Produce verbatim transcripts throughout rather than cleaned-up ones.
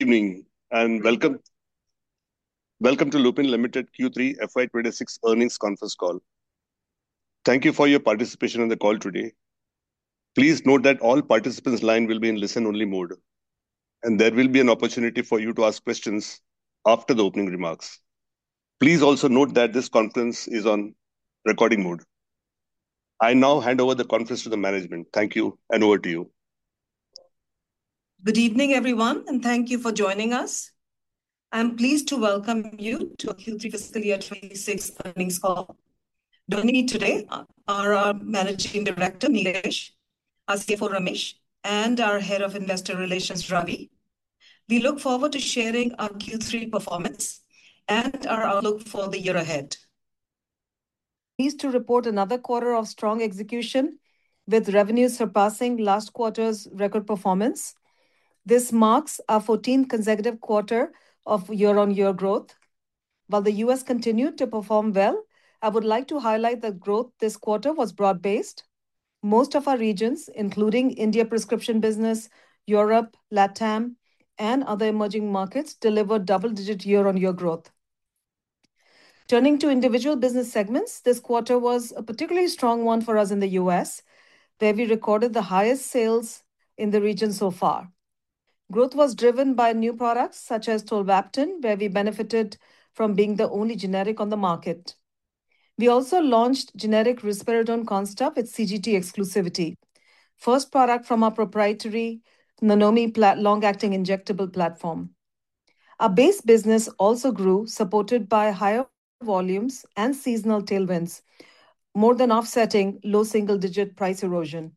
evening and welcome welcome to Lupin Limited Q three F Y twenty-six earnings conference call. Thank you for your participation on the call today. Please note that all participants' line will be in listen-only mode, and there will be an opportunity for you to ask questions after the opening remarks. Please also note that this conference is on recording mode. I now hand over the conference to the management. Thank you, and over to you. Good evening, everyone, and thank you for joining us. I'm pleased to welcome you to our Q three Fiscal Year twenty-six earnings call. Joining me today are our Managing Director, Nilesh, our C F O, Ramesh, and our Head of Investor Relations, Ravi. We look forward to sharing our Q three performance and our outlook for the year ahead. Pleased to report another quarter of strong execution, with revenues surpassing last quarter's record performance. This marks our fourteenth consecutive quarter of year-on-year growth. While the U S continued to perform well, I would like to highlight that growth this quarter was broad-based. Most of our regions, including India prescription business, Europe, LATAM, and other emerging markets, delivered double-digit year-on-year growth. Turning to individual business segments, this quarter was a particularly strong one for us in the U S, where we recorded the highest sales in the region so far. Growth was driven by new products such as tolvaptan, where we benefited from being the only generic on the market. We also launched generic risperidone Consta with C G T exclusivity, first product from our proprietary Nanomi long-acting injectable platform. Our base business also grew, supported by higher volumes and seasonal tailwinds, more than offsetting low single-digit price erosion.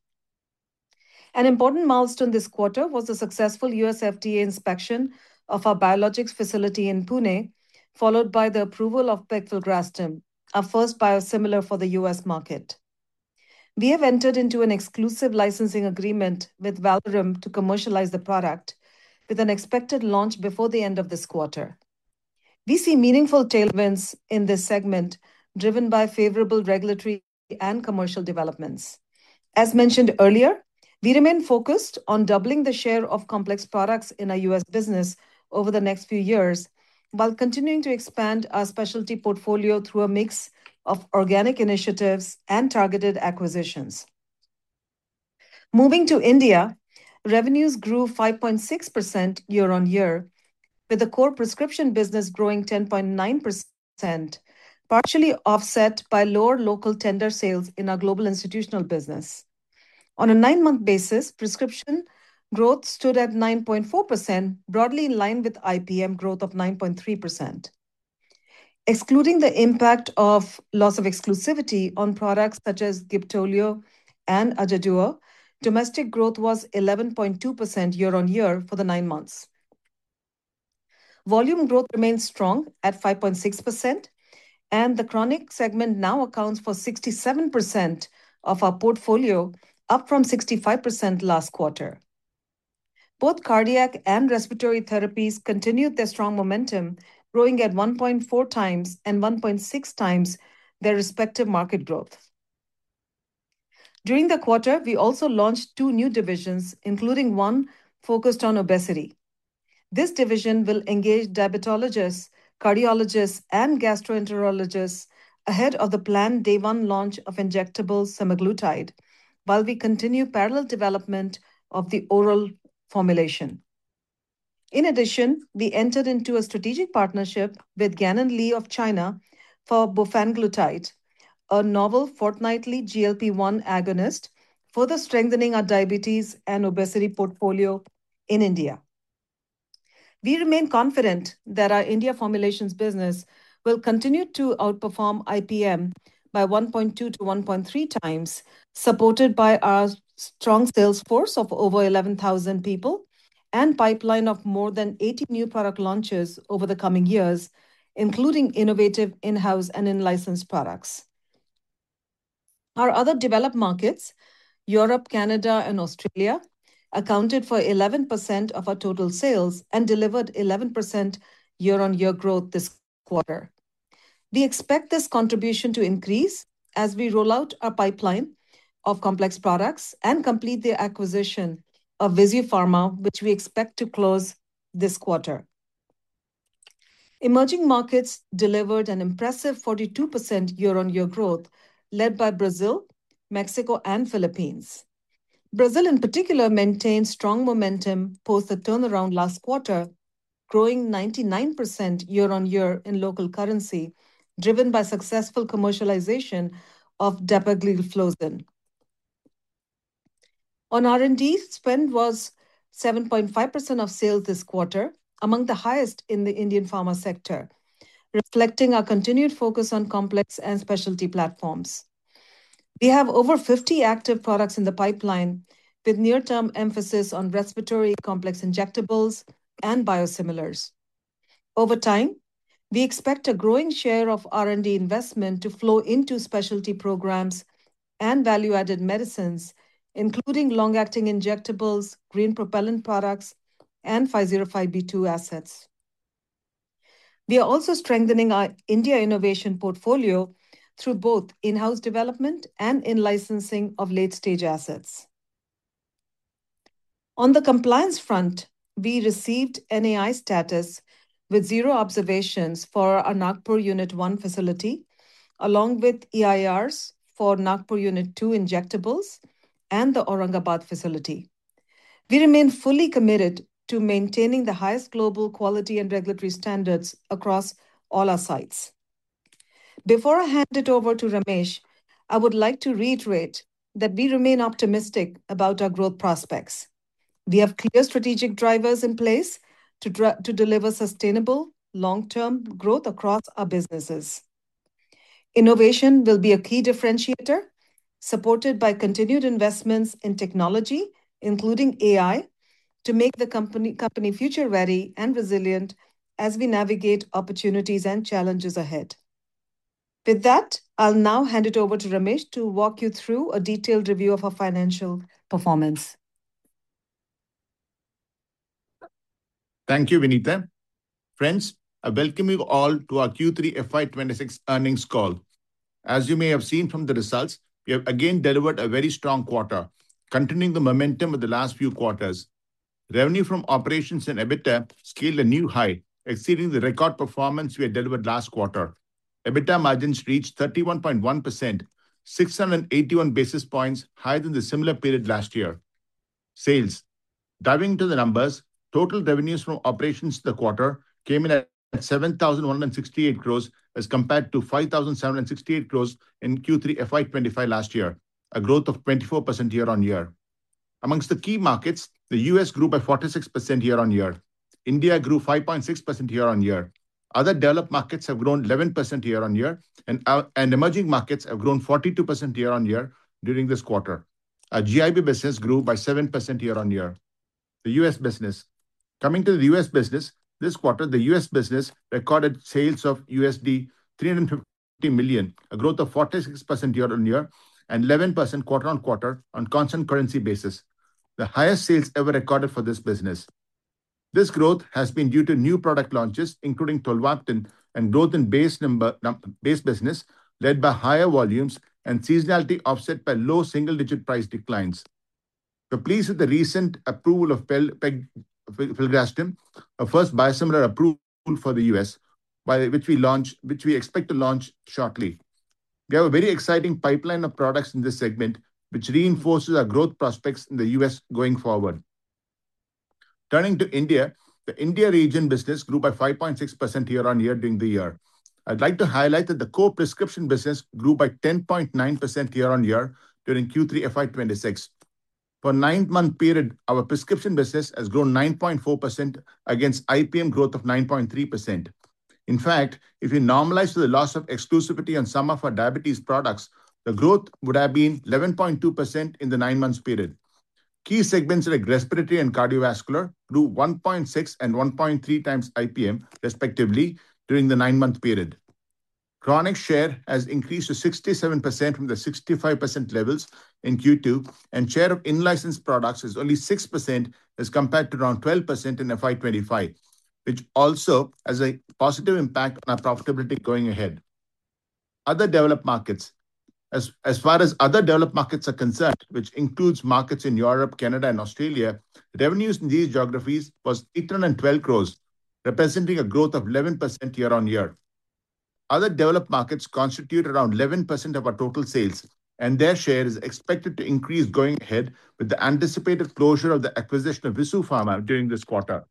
An important milestone this quarter was the successful U S F D A inspection of our biologics facility in Pune, followed by the approval of pegfilgrastim, our first biosimilar for the U S market. We have entered into an exclusive licensing agreement with Valorum to commercialize the product, with an expected launch before the end of this quarter. We see meaningful tailwinds in this segment, driven by favorable regulatory and commercial developments. As mentioned earlier, we remain focused on doubling the share of complex products in our U S business over the next few years, while continuing to expand our specialty portfolio through a mix of organic initiatives and targeted acquisitions. Moving to India, revenues grew five point six percent year-on-year, with the core prescription business growing ten point nine percent, partially offset by lower local tender sales in our global institutional business. On a nine-month basis, prescription growth stood at nine point four percent, broadly in line with I P M growth of nine point three percent. Excluding the impact of loss of exclusivity on products such as Gibtolio and Ajaduo, domestic growth was eleven point two percent year-on-year for the nine months. Volume growth remains strong at five point six percent, and the chronic segment now accounts for sixty-seven percent of our portfolio, up from sixty-five percent last quarter. Both cardiac and respiratory therapies continued their strong momentum, growing at one point four times and one point six times their respective market growth. During the quarter, we also launched two new divisions, including one focused on obesity. This division will engage diabetologists, cardiologists, and gastroenterologists ahead of the planned day one launch of injectable semaglutide, while we continue parallel development of the oral formulation. In addition, we entered into a strategic partnership with Gan & Lee of China for bofanglutide, a novel fortnightly G L P one agonist, further strengthening our diabetes and obesity portfolio in India. We remain confident that our India formulations business will continue to outperform I P M by one point two to one point three times, supported by our strong sales force of over eleven thousand people and pipeline of more than eighty new product launches over the coming years, including innovative in-house and in-licensed products. Our other developed markets, Europe, Canada, and Australia, accounted for eleven percent of our total sales and delivered eleven percent year-on-year growth this quarter. We expect this contribution to increase as we roll out our pipeline of complex products and complete the acquisition of VISUfarma, which we expect to close this quarter. Emerging markets delivered an impressive forty-two percent year-on-year growth, led by Brazil, Mexico, and Philippines. Brazil, in particular, maintained strong momentum post the turnaround last quarter, growing ninety-nine percent year-on-year in local currency, driven by successful commercialization of dapagliflozin. On R and D, spend was seven point five percent of sales this quarter, among the highest in the Indian pharma sector, reflecting our continued focus on complex and specialty platforms. We have over fifty active products in the pipeline, with near-term emphasis on respiratory complex injectables and biosimilars. Over time, we expect a growing share of R and D investment to flow into specialty programs and value-added medicines, including long-acting injectables, green propellant products, and five oh five B two assets. We are also strengthening our India innovation portfolio through both in-house development and in-licensing of late-stage assets. On the compliance front, we received N A I status with zero observations for our Nagpur Unit one facility, along with E I Rs for Nagpur Unit two injectables and the Aurangabad facility. We remain fully committed to maintaining the highest global quality and regulatory standards across all our sites. Before I hand it over to Ramesh, I would like to reiterate that we remain optimistic about our growth prospects. We have clear strategic drivers in place to, dr- to deliver sustainable, long-term growth across our businesses. Innovation will be a key differentiator, supported by continued investments in technology, including A I, to make the company, company future-ready and resilient as we navigate opportunities and challenges ahead. With that, I'll now hand it over to Ramesh to walk you through a detailed review of our financial performance. Thank you, Vinita. Friends, I welcome you all to our Q three F Y twenty-six earnings call. As you may have seen from the results, we have again delivered a very strong quarter, continuing the momentum of the last few quarters. Revenue from operations and EBITDA scaled a new high, exceeding the record performance we had delivered last quarter. EBITDA margins reached thirty-one point one percent, six hundred eighty-one basis points higher than the similar period last year. Sales. Diving into the numbers, total revenues from operations the quarter came in at seven thousand one hundred sixty-eight crores as compared to five thousand seven hundred sixty-eight crores in Q three F Y twenty-five last year, a growth of twenty-four percent year-on-year. Amongst the key markets, the U S grew by forty-six percent year-on-year. India grew five point six percent year-on-year. Other developed markets have grown eleven percent year-on-year, and, uh, and emerging markets have grown forty-two percent year-on-year during this quarter. Our G I B business grew by seven percent year-on-year. The U S business. Coming to the U S business, this quarter, the U S business recorded sales of U S D three hundred fifty million, a growth of forty-six percent year-on-year and eleven percent quarter-on-quarter on constant currency basis, the highest sales ever recorded for this business. This growth has been due to new product launches, including tolvaptan, and growth in base, number, base business, led by higher volumes and seasonality offset by low single-digit price declines. We're pleased with the recent approval of Pel- Peg- filgrastim, a first biosimilar approval for the U S, by which we launch, which we expect to launch shortly. We have a very exciting pipeline of products in this segment, which reinforces our growth prospects in the U S going forward. Turning to India, the India region business grew by five point six percent year-on-year during the year. I'd like to highlight that the core prescription business grew by ten point nine percent year-on-year during Q three F Y twenty-six. For a nine-month period, our prescription business has grown nine point four percent against I P M growth of nine point three percent. In fact, if we normalize for the loss of exclusivity on some of our diabetes products, the growth would have been eleven point two percent in the nine months period. Key segments like respiratory and cardiovascular grew one point six and one point three times I P M, respectively, during the nine-month period. Chronic share has increased to sixty-seven percent from the sixty-five percent levels in Q two, and share of in-licensed products is only six percent as compared to around twelve percent in F Y twenty-five, which also has a positive impact on our profitability going ahead. Other developed markets. As, as far as other developed markets are concerned, which includes markets in Europe, Canada, and Australia, revenues in these geographies was eight hundred twelve crores, representing a growth of eleven percent year on year. Other developed markets constitute around eleven percent of our total sales, and their share is expected to increase going ahead with the anticipated closure of the acquisition of Visu Pharma during this quarter.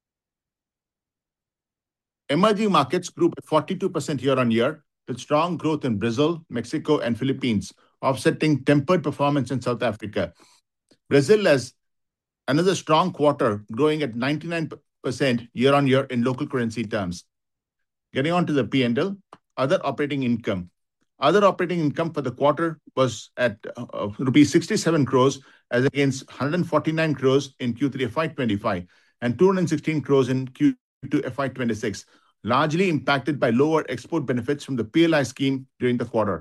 Emerging markets grew by forty-two percent year on year, with strong growth in Brazil, Mexico, and Philippines, offsetting tempered performance in South Africa. Brazil has another strong quarter, growing at ninety-nine percent year on year in local currency terms. Getting on to the P and L, other operating income. Other operating income for the quarter was at uh, rupees sixty-seven crores as against one hundred forty-nine crores in Q three F Y twenty-five and two hundred sixteen crores in Q two F Y twenty-six, largely impacted by lower export benefits from the P L I scheme during the quarter.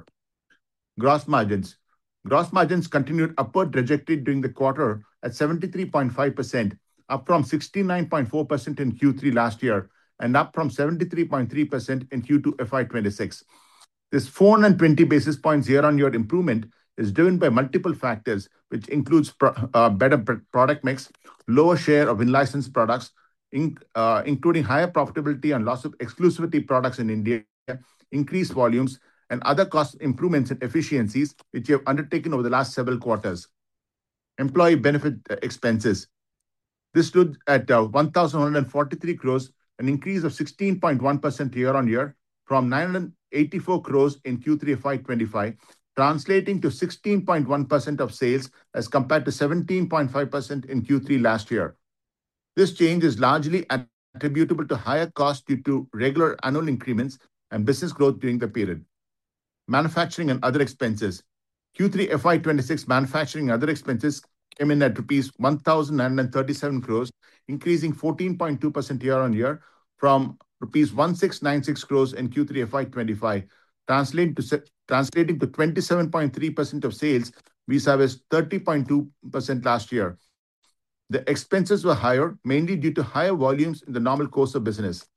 Gross margins. Gross margins continued upward trajectory during the quarter at seventy-three point five percent, up from sixty-nine point four percent in Q three last year and up from seventy-three point three percent in Q two F Y twenty-six. This four hundred twenty basis points year-on-year improvement is driven by multiple factors, which includes pro uh, better product mix, lower share of in-licensed products, in, uh, including higher profitability and loss of exclusivity products in India, increased volumes, and other cost improvements and efficiencies which we have undertaken over the last several quarters. Employee benefit expenses. This stood at uh, one thousand one hundred forty-three crores, an increase of sixteen point one percent year-on-year from nine hundred eighty-four crores in Q three F Y twenty-five, translating to sixteen point one percent of sales as compared to seventeen point five percent in Q three last year. This change is largely attributable to higher costs due to regular annual increments and business growth during the period. Manufacturing and other expenses. Q three F Y twenty-six manufacturing and other expenses came in at rupees one thousand nine hundred thirty-seven crores, increasing fourteen point two percent year-on-year from rupees one thousand six hundred ninety-six crores in Q three F Y twenty-five, translating to, translating to twenty-seven point three percent of sales vis-a-vis thirty point two percent last year. The expenses were higher, mainly due to higher volumes in the normal course of business.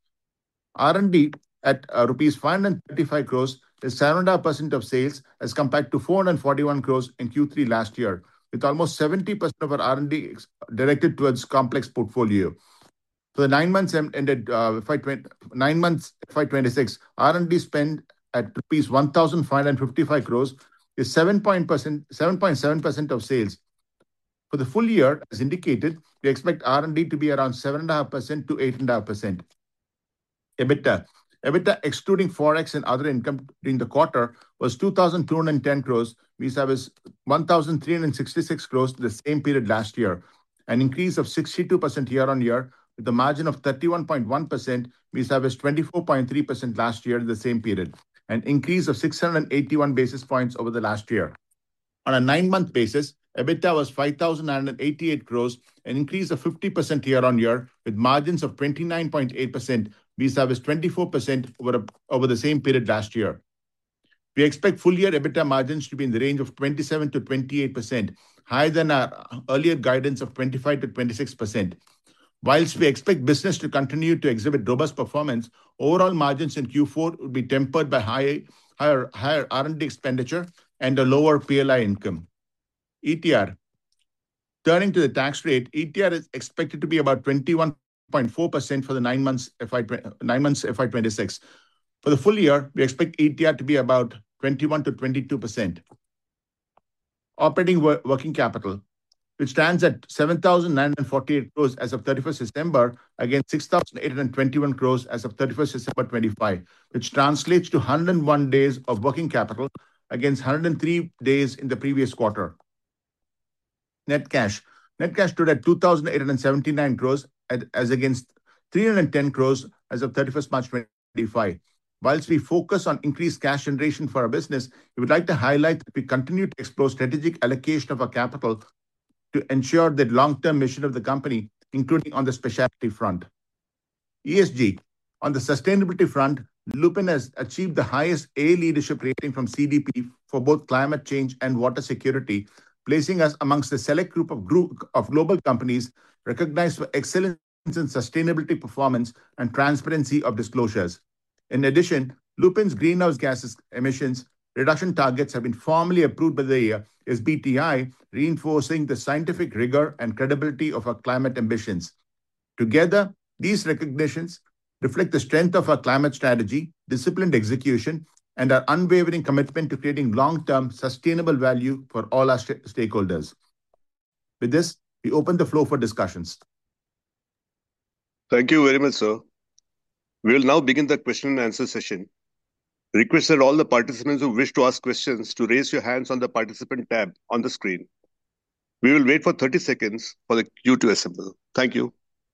R and D at uh, rupees five hundred thirty-five crores is seven point five percent of sales as compared to four hundred forty-one crores in Q three last year, with almost seventy percent of our R and D directed towards complex portfolio. For the nine months ended uh, F Y twenty, nine months F Y twenty-six, R and D spend at rupees one thousand five hundred fifty-five crores is seven point seven percent of sales. For the full year, as indicated, we expect R and D to be around seven point five percent to eight point five percent. EBITDA. EBITDA excluding Forex and other income during the quarter was two thousand two hundred ten crores vis-a-vis one thousand three hundred sixty-six crores the same period last year, an increase of sixty-two percent year-on-year with a margin of thirty-one point one percent vis-a-vis twenty-four point three percent last year in the same period, an increase of six hundred eighty-one basis points over the last year. On a nine-month basis, EBITDA was five thousand nine hundred eighty-eight crores, an increase of fifty percent year-on-year with margins of twenty-nine point eight percent vis-a-vis twenty-four percent over, a, over the same period last year. We expect full-year EBITDA margins to be in the range of twenty-seven to twenty-eight percent, higher than our earlier guidance of twenty-five to twenty-six percent. Whilst we expect business to continue to exhibit robust performance, overall margins in Q four will be tempered by high, higher, higher R and D expenditure and a lower P L I income. E T R. Turning to the tax rate, E T R is expected to be about twenty-one point four percent for the nine months F Y nine months F Y twenty-six. For the full year, we expect E T R to be about twenty-one to twenty-two percent. Operating wor working capital, which stands at seven thousand nine hundred forty-eight crores as of thirty-first December against six thousand eight hundred twenty-one crores as of thirty-first December twenty-five, which translates to one hundred one days of working capital against one hundred three days in the previous quarter. Net cash. Net cash stood at two thousand eight hundred seventy-nine crores as against three hundred ten crores as of thirty-first March twenty-five. Whilst we focus on increased cash generation for our business, we would like to highlight that we continue to explore strategic allocation of our capital to ensure the long-term mission of the company, including on the specialty front. E S G. On the sustainability front, Lupin has achieved the highest A leadership rating from C D P for both climate change and water security, placing us amongst the select group of, group of global companies recognized for excellence in sustainability performance and transparency of disclosures. In addition, Lupin's greenhouse gases emissions reduction targets have been formally approved by the S B T I, reinforcing the scientific rigor and credibility of our climate ambitions. Together, these recognitions reflect the strength of our climate strategy, disciplined execution, and our unwavering commitment to creating long-term sustainable value for all our st- stakeholders. With this, we open the floor for discussions. Thank you very much, sir. We will now begin the question and answer session. Request that all the participants who wish to ask questions to raise your hands on the participant tab on the screen. We will wait for thirty seconds for the queue to assemble. Thank you.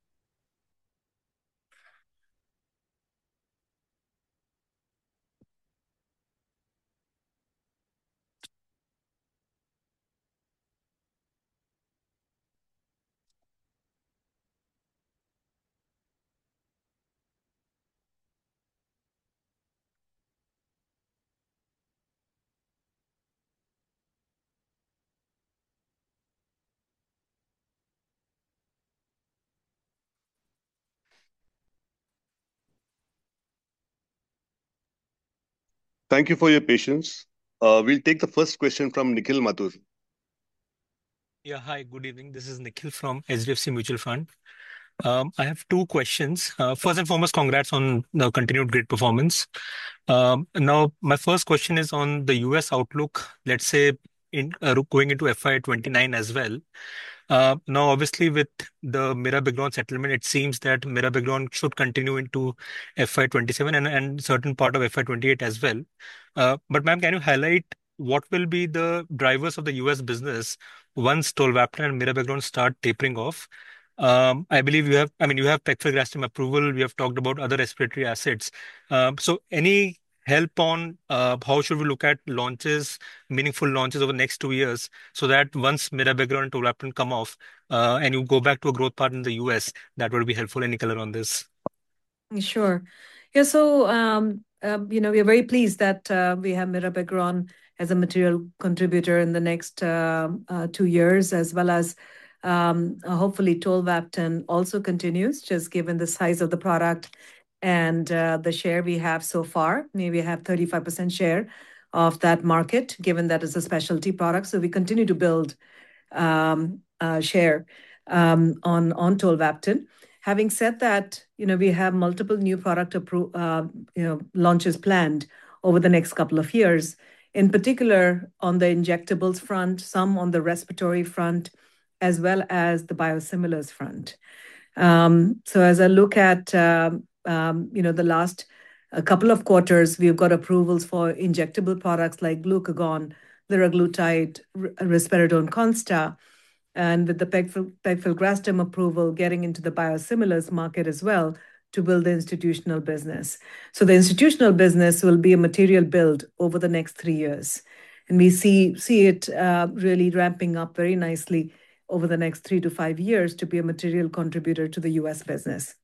Thank you for your patience. Uh, we'll take the first question from Nikhil Mathur. Yeah, hi, good evening. This is Nikhil from H D F C Mutual Fund. Um, I have two questions. Uh, first and foremost, congrats on the continued great performance. Um, now, my first question is on the U S outlook, let's say in uh, going into F Y twenty-nine as well. Uh, now, obviously, with the Mirabegron settlement, it seems that Mirabegron should continue into F Y twenty-seven and, and certain part of F Y twenty-eight as well. Uh, but, ma'am, can you highlight what will be the drivers of the U S business once Tolvaptan and Mirabegron start tapering off? Um, I believe you have, I mean, you have pegfilgrastim approval. We have talked about other respiratory assets. Um, so, any help on uh, how should we look at launches, meaningful launches over the next two years, so that once Mirabegron and Tolvaptan come off uh, and you go back to a growth path in the U S, that would be helpful. Any color on this? Sure. Yeah, so, um, uh, you know, we are very pleased that uh, we have Mirabegron as a material contributor in the next uh, uh, two years, as well as um, uh, hopefully Tolvaptan also continues, just given the size of the product and uh, the share we have so far. Maybe have thirty-five percent share of that market, given that it's a specialty product. So we continue to build um, uh, share um, on, on Tolvaptan. Having said that, you know, we have multiple new product appro- uh, you know, launches planned over the next couple of years, in particular on the injectables front, some on the respiratory front, as well as the biosimilars front. Um, so as I look at, um, um, you know, the last a couple of quarters, we've got approvals for injectable products like glucagon, liraglutide, r- risperidone consta, and with the pegfil- pegfilgrastim approval, getting into the biosimilars market as well to build the institutional business. So the institutional business will be a material build over the next three years. And we see, see it uh, really ramping up very nicely over the next three to five years to be a material contributor to the U S business.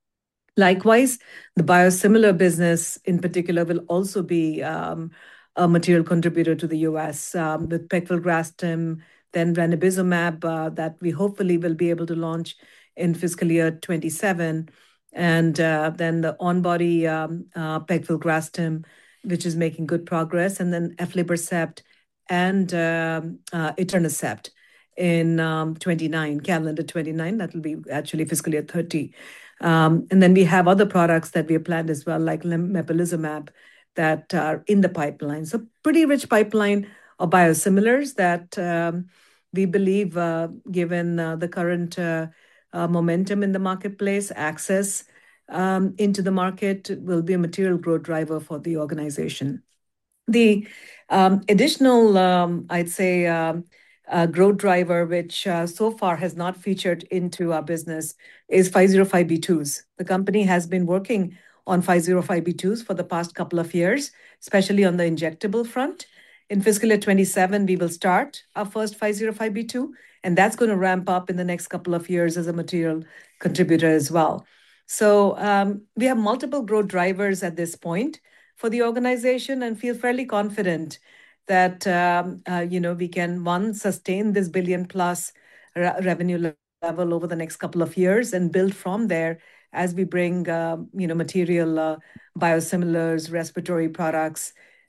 Likewise, the biosimilar business in particular will also be um, a material contributor to the U S um, with pegfilgrastim, then ranibizumab uh, that we hopefully will be able to launch in fiscal year twenty-seven, and uh, then the on-body um, uh, pegfilgrastim, which is making good progress, and then aflibercept and um, uh, etanercept in um, twenty-nine, calendar twenty-nine. That will be actually fiscal year thirty. Um, and then we have other products that we have planned as well, like mepolizumab, that are in the pipeline. So pretty rich pipeline of biosimilars that um, we believe, uh, given uh, the current uh, uh, momentum in the marketplace, access um, into the market will be a material growth driver for the organization. The um, additional, um, I'd say, um, uh, growth driver, which uh, so far has not featured into our business, is five oh five B twos. The company has been working on five oh five B twos for the past couple of years, especially on the injectable front. In fiscal year twenty-seven, we will start our first five oh five B two, and that's going to ramp up in the next couple of years as a material contributor as well. So um, we have multiple growth drivers at this point for the organization, and feel fairly confident that um, uh, you know we can, one, sustain this billion plus re- revenue le- level over the next couple of years and build from there as we bring uh, you know material uh, biosimilars, respiratory products,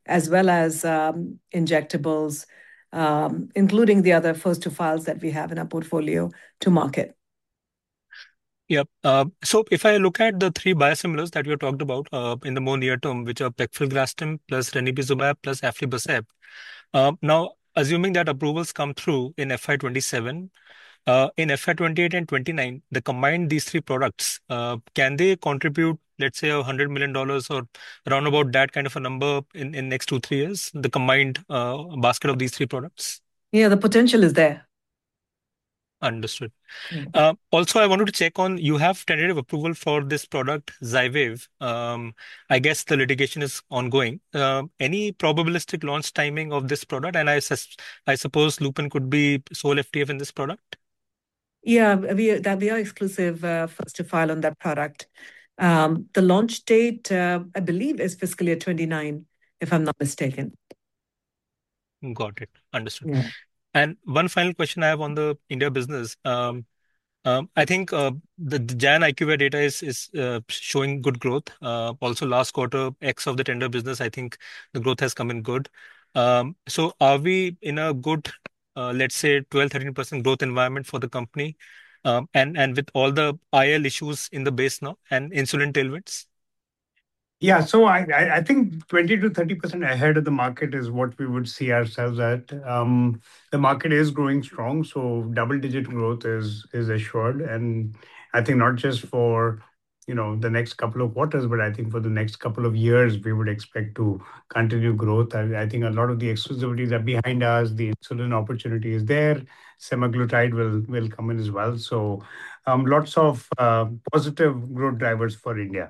as well as um, injectables, um, including the other first-to-files that we have in our portfolio to market. Yep. Uh, so if I look at the three biosimilars that you talked about uh, in the more near term, which are pegfilgrastim plus ranibizumab plus aflibercept, uh, now assuming that approvals come through in F Y twenty-seven, uh, in F Y twenty-eight and twenty-nine, the combined these three products, uh, can they contribute, let's say, a hundred million dollars or around about that kind of a number in in next two three years? The combined uh, basket of these three products. Yeah, the potential is there. Understood. Mm. Uh, also, I wanted to check on, you have tentative approval for this product, Xywav. Um, I guess the litigation is ongoing. Uh, any probabilistic launch timing of this product? And I, sus- I suppose Lupin could be sole F T F in this product? Yeah, we that we are exclusive uh, first to file on that product. Um, the launch date, uh, I believe, is fiscal year twenty-nine, if I'm not mistaken. Got it. Understood. Yeah. And one final question I have on the India business. Um, um, I think uh, the, the Jan IQVIA data is is uh, showing good growth. Uh, also, last quarter, X of the tender business, I think the growth has come in good. Um, so, are we in a good, uh, let's say, twelve, thirteen percent growth environment for the company? Um, and and with all the I L issues in the base now and insulin tailwinds? Yeah, so I, I I think twenty to thirty percent ahead of the market is what we would see ourselves at. Um, the market is growing strong, so double-digit growth is is assured. And I think not just for, you know, the next couple of quarters, but I think for the next couple of years, we would expect to continue growth. I, I think a lot of the exclusivities are behind us. The insulin opportunity is there. Semaglutide will will come in as well. So um, lots of uh, positive growth drivers for India.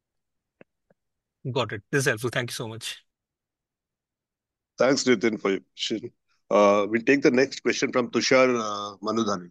Got it. This is helpful. Thank you so much. Thanks, Nitin, for your question. Uh, we'll take the next question from Tushar uh, Manudhane.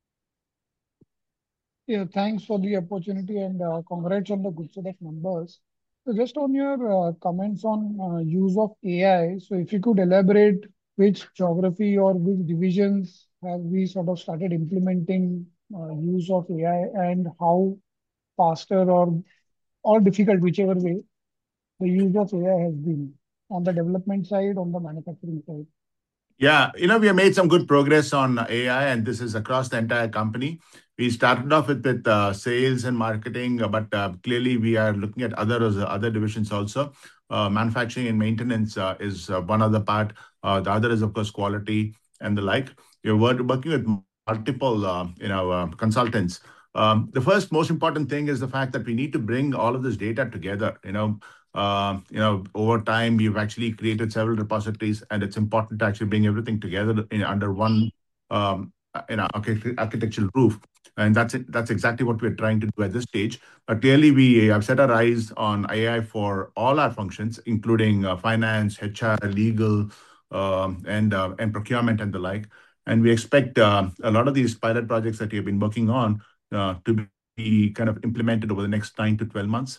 Yeah, thanks for the opportunity and uh, congrats on the good set of numbers. So just on your uh, comments on uh, use of A I, so if you could elaborate which geography or which divisions have we sort of started implementing uh, use of A I and how faster or or difficult, whichever way, the use of A I has been on the development side, on the manufacturing side. Yeah, you know, we have made some good progress on A I, and this is across the entire company. We started off with, with uh, sales and marketing, uh, but uh, clearly we are looking at other other divisions also. Uh, manufacturing and maintenance uh, is uh, one other part. Uh, the other is, of course, quality and the like. We're working with multiple, uh, you know, uh, consultants. Um, the first most important thing is the fact that we need to bring all of this data together. You know, uh, you know, over time we've actually created several repositories, and it's important to actually bring everything together in, under one, um, you know, architectural roof. And that's it. That's exactly what we're trying to do at this stage. But clearly, we have set our eyes on A I for all our functions, including uh, finance, H R, legal, um, and uh, and procurement and the like. And we expect uh, a lot of these pilot projects that we have been working on uh, to be kind of implemented over the next nine to twelve months.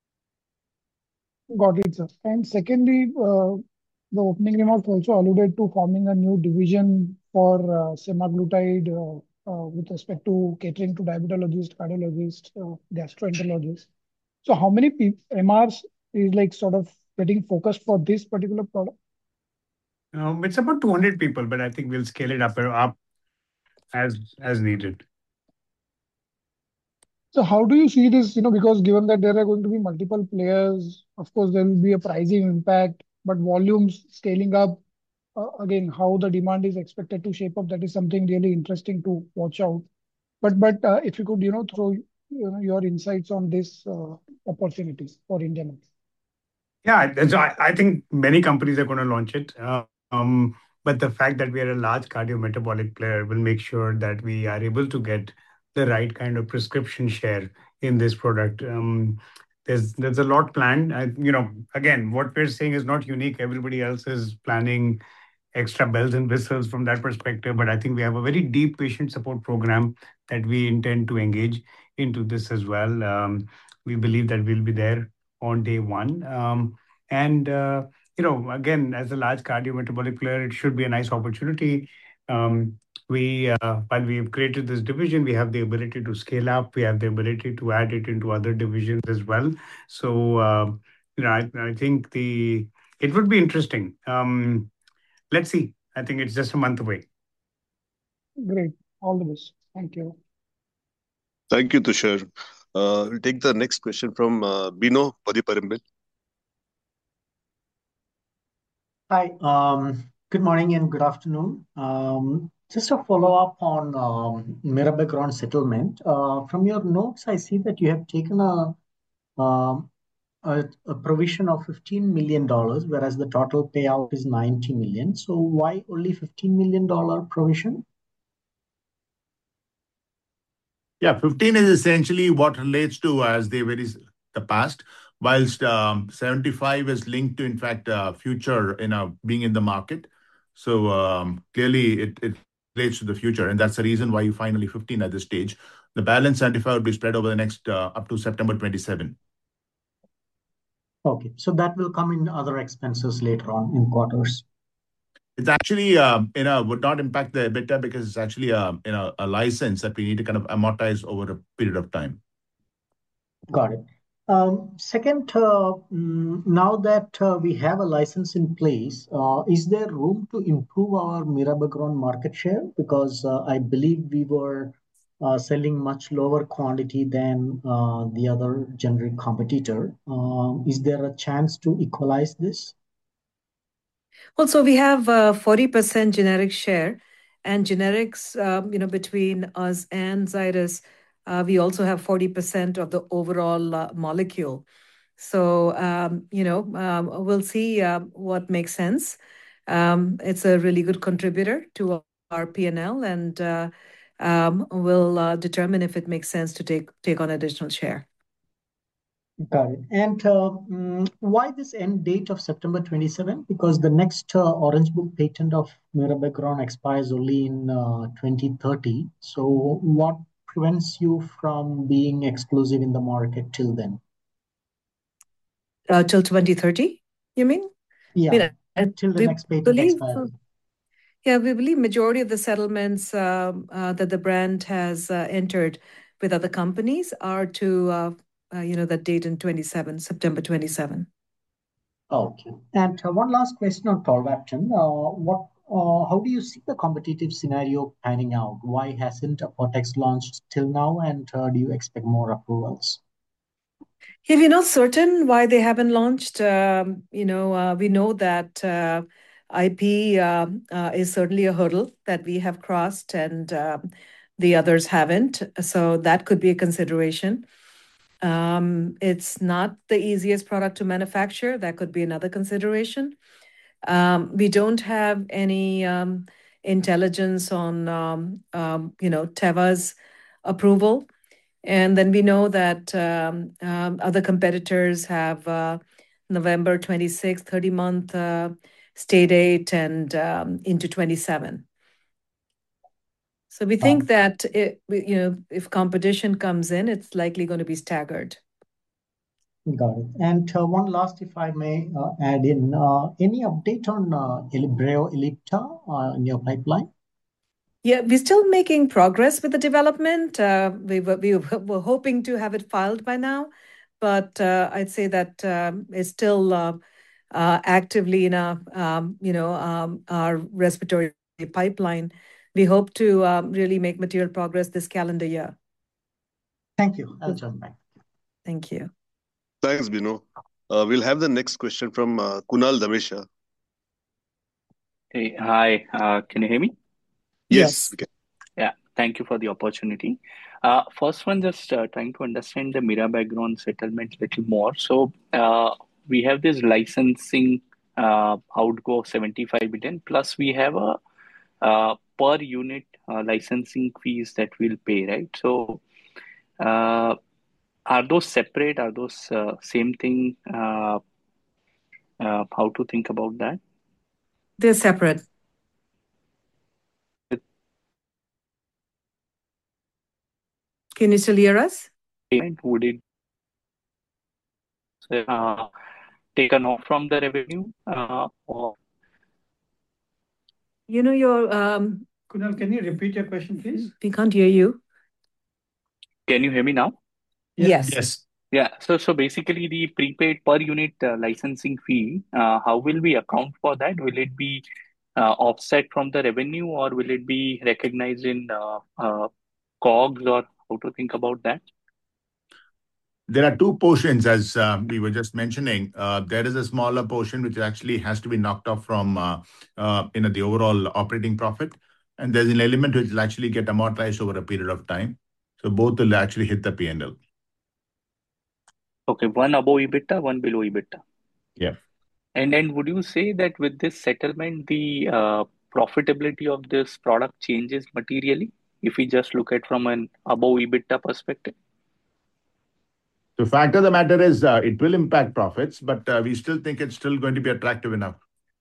Got it, sir. And secondly, uh, the opening remarks also alluded to forming a new division for uh, semaglutide uh, uh, with respect to catering to diabetologists, cardiologists, uh, gastroenterologists. So how many pe- M Rs is like sort of getting focused for this particular product? Um, it's about two hundred people, but I think we'll scale it up, up as as needed. So how do you see this, you know, because given that there are going to be multiple players, of course, there will be a pricing impact, but volumes scaling up, uh, again, how the demand is expected to shape up, that is something really interesting to watch out. But but uh, if you could, you know, throw you know, your insights on this uh, opportunities for India. Yeah, so I, I think many companies are going to launch it. Uh, um, but the fact that we are a large cardiometabolic player will make sure that we are able to get the right kind of prescription share in this product. Um, there's there's a lot planned. I, you know, again, what we're saying is not unique. Everybody else is planning extra bells and whistles from that perspective. But I think we have a very deep patient support program that we intend to engage into this as well. Um, we believe that we'll be there on day one. Um, and, uh, you know, again, as a large cardiometabolic player, it should be a nice opportunity. Um, we, uh, while we've created this division, we have the ability to scale up. We have the ability to add it into other divisions as well. So, uh, you know, I, I think the it would be interesting. Um, let's see. I think it's just a month away. Great. All the best. Thank you. Thank you, Tushar. Uh, we'll take the next question from uh, Bino Padiparambil. Hi, um, good morning and good afternoon. Um, just a follow-up on um, Mirabegron settlement. Uh, from your notes, I see that you have taken a, um, a, a provision of fifteen million dollars, whereas the total payout is ninety million dollars. So why only fifteen million dollars provision? Yeah, fifteen is essentially what relates to as they very the past, whilst um, seventy-five is linked to, in fact, uh, future, you know, being in the market. So um, clearly it, it relates to the future. And that's the reason why you finally fifteen at this stage. The balance seventy-five will be spread over the next uh, up to September twenty-seven. Okay, so that will come in other expenses later on in quarters. It's actually, um, you know, would not impact the EBITDA because it's actually a, you know, a license that we need to kind of amortize over a period of time. Got it. Um, second, uh, mm, now that uh, we have a license in place, uh, is there room to improve our Mirabegron market share? Because uh, I believe we were uh, selling much lower quantity than uh, the other generic competitor. Um, is there a chance to equalize this? Well, so we have a forty percent generic share, and generics, um, you know, between us and Zydus, uh, we also have forty percent of the overall uh, molecule. So, um, you know, um, we'll see uh, what makes sense. Um, it's a really good contributor to our P and L, and uh, um, we'll uh, determine if it makes sense to take take on additional share. Got it. And uh, mm, why this end date of September twenty-seventh? Because the next uh, Orange Book patent of Mirabegron expires only in uh, twenty thirty. So what prevents you from being exclusive in the market till then? Uh, till twenty thirty, you mean? Yeah, I mean, I- till the we next patent believe, expiry. yeah, we believe majority of the settlements um, uh, that the brand has uh, entered with other companies are to, uh, uh, you know, that date in twenty-seven, September twenty-seven. Okay. And uh, one last question on tolvaptan. Uh, what, uh, how do you see the competitive scenario panning out? Why hasn't Apotex launched till now? And uh, do you expect more approvals? Yeah, we're not certain why they haven't launched. Um, you know, uh, we know that uh, I P uh, uh, is certainly a hurdle that we have crossed, and uh, the others haven't. So that could be a consideration. Um, it's not the easiest product to manufacture. That could be another consideration. Um, we don't have any um, intelligence on, um, um, you know, Teva's approval. And then we know that um, um, other competitors have uh, November twenty-sixth, thirty-month uh, stay date and um, into twenty-seven. So we think Um, that, it, we- you know, if competition comes in, it's likely going to be staggered. Got it. And uh, one last, if I may uh, add in, uh, any update on uh, Breo Ellipta uh, in your pipeline? Yeah, we're still making progress with the development. Uh, we were we were hoping to have it filed by now, but uh, I'd say that um, it's still uh, uh, actively in a um, you know um, our respiratory pipeline. We hope to um, really make material progress this calendar year. Thank you. I'll jump back. Thank you. Thanks, Bino. Uh, we'll have the next question from uh, Kunal Damesha. Hey, hi. Uh, can you hear me? Yes, Yes. we can. Yeah, thank you for the opportunity. Uh, first one, just uh, trying to understand the Mirabegron settlement a little more. So uh, we have this licensing uh, outgo of seventy-five billion, plus we have a uh, per unit uh, licensing fees that we'll pay, right? So uh, are those separate? Are those uh, same thing? Uh, uh, how to think about that? They're separate. Can you still hear us? Would it uh, taken off from the revenue uh, or You know your um. Kunal, can you repeat your question, please? We can't hear you. can you hear me now? Yes. Yes. Yeah. So so basically, the prepaid per unit uh, licensing fee, uh, how will we account for that? Will it be uh, offset from the revenue, or will it be recognized in uh, uh, COGS, or how to think about that? There are two portions, as uh, we were just mentioning. Uh, there is a smaller portion which actually has to be knocked off from uh, uh, you know the overall operating profit, and there's an element which will actually get amortized over a period of time. So both will actually hit the P and L. Okay, one above EBITDA, one below EBITDA. Yeah. And then would you say that with this settlement, the uh, profitability of this product changes materially if we just look at from an above EBITDA perspective? The fact of the matter is, uh, it will impact profits, but uh, we still think it's still going to be attractive enough.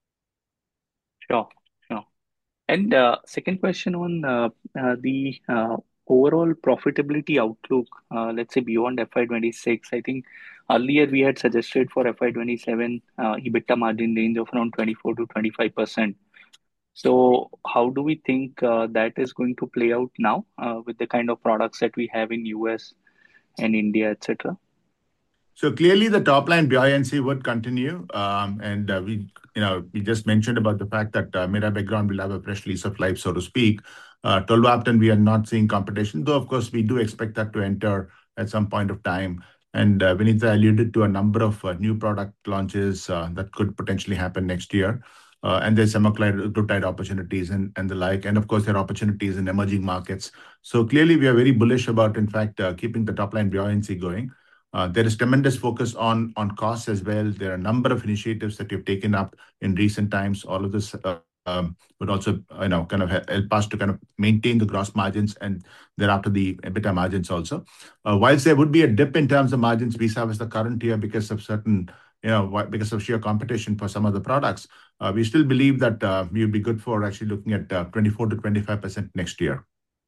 Sure, sure. And uh, second question on uh, uh, the uh, overall profitability outlook, uh, let's say beyond F Y twenty-six. I think earlier we had suggested for F Y twenty-seven uh, EBITDA margin range of around twenty-four to twenty-five percent. So how do we think uh, that is going to play out now uh, with the kind of products that we have in U S and India, et cetera? So clearly, the top line buoyancy would continue, um, and uh, we, you know, we just mentioned about the fact that uh, Mirabegron will have a fresh lease of life, so to speak. Uh, Tolvaptan, we are not seeing competition, though of course we do expect that to enter at some point of time. And uh, Vinita alluded to a number of uh, new product launches uh, that could potentially happen next year. Uh, and there's semaglutide opportunities and, and the like. And of course, there are opportunities in emerging markets. So clearly, we are very bullish about, in fact, uh, keeping the top line buoyancy going. Uh, there is tremendous focus on on costs as well. There are a number of initiatives that we've taken up in recent times. All of this uh, um, would also, you know, kind of help us to kind of maintain the gross margins and thereafter the EBITDA margins also. Uh, whilst there would be a dip in terms of margins vis-a-vis the current year because of certain, you know, because of sheer competition for some of the products, uh, we still believe that uh, we would be good for actually looking at uh, twenty-four to twenty-five percent next year.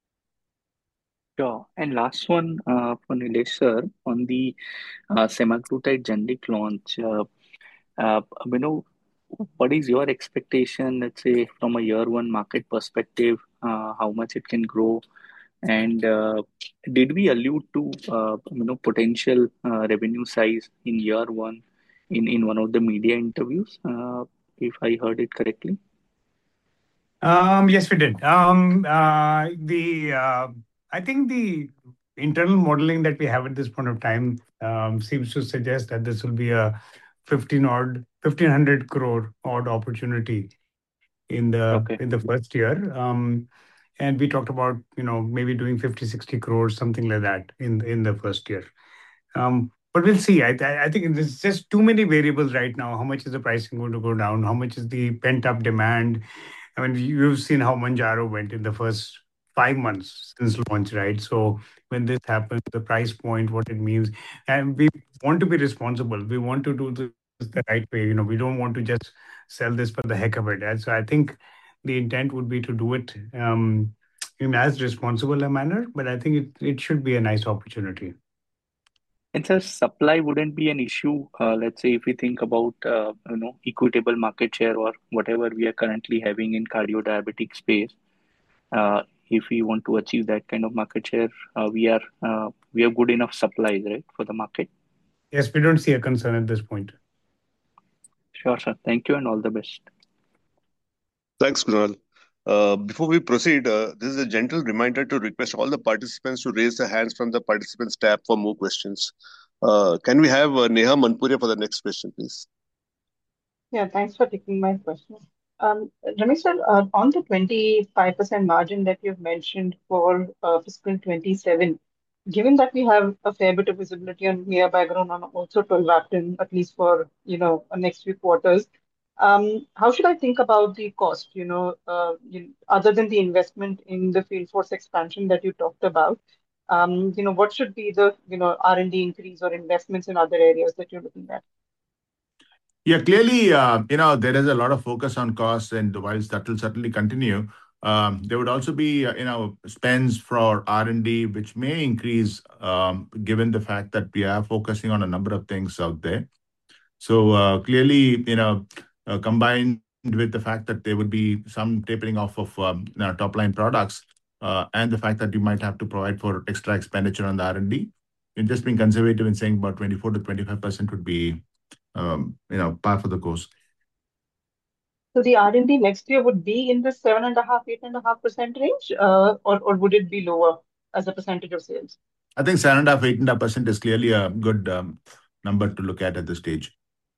Sure. And last one uh, for Nilesh sir on the uh, semaglutide generic launch. Uh, uh, you know, what is your expectation, let's say, from a year one market perspective, uh, how much it can grow? And uh, did we allude to uh, you know potential uh, revenue size in year one in, in one of the media interviews, uh, if I heard it correctly? Um, yes, we did. Um, uh, the uh, I think the internal modeling that we have at this point of time um, seems to suggest that this will be a fifteen odd, fifteen hundred crore odd opportunity in the Okay. in the first year. Um, and we talked about you know maybe doing fifty, sixty crores, something like that in in the first year. Um, but we'll see. I, I I think there's just too many variables right now. How much is the pricing going to go down? How much is the pent up demand? I mean, you've seen how Manjaro went in the first five months since launch, right? So when this happens, the price point, what it means, and we want to be responsible. We want to do this the right way. You know, we don't want to just sell this for the heck of it. And so I think the intent would be to do it um, in as responsible a manner. But I think it, it should be a nice opportunity. And so supply wouldn't be an issue, uh, let's say, if we think about, uh, you know, equitable market share or whatever we are currently having in cardio-diabetic space. Uh, if we want to achieve that kind of market share, uh, we are uh, we have good enough supplies, right, for the market. Yes, we don't see a concern at this point. Sure, sir. Thank you and all the best. Thanks, Kunal. Uh, before we proceed, uh, this is a gentle reminder to request all the participants to raise their hands from the participants tab for more questions. Uh, can we have uh, Neha Manpuria for the next question, please? Yeah, thanks for taking my question. Um, Ramesh sir, uh, on the twenty-five percent margin that you've mentioned for uh, fiscal twenty-seven, given that we have a fair bit of visibility on Mirabegron and also Tolvaptan, at least for, you know, uh, next few quarters, um, how should I think about the cost, you know, uh, you, other than the investment in the field force expansion that you talked about? Um, you know, what should be the, you know, R and D increase or investments in other areas that you're looking at? Yeah, clearly, uh, you know, there is a lot of focus on costs, and whilst that will certainly continue, um, there would also be, uh, you know, spends for R and D, which may increase um, given the fact that we are focusing on a number of things out there. So uh, clearly, you know, uh, combined with the fact that there would be some tapering off of um, you know, top line products uh, and the fact that you might have to provide for extra expenditure on the R and D, we're just being conservative in saying about twenty-four to twenty-five percent would be, um, you know, par for the course. So the R and D next year would be in the seven and a half, eight and a half percent range, uh, or or would it be lower as a percentage of sales? I think seven and a half, eight and a half percent is clearly a good um, number to look at at this stage.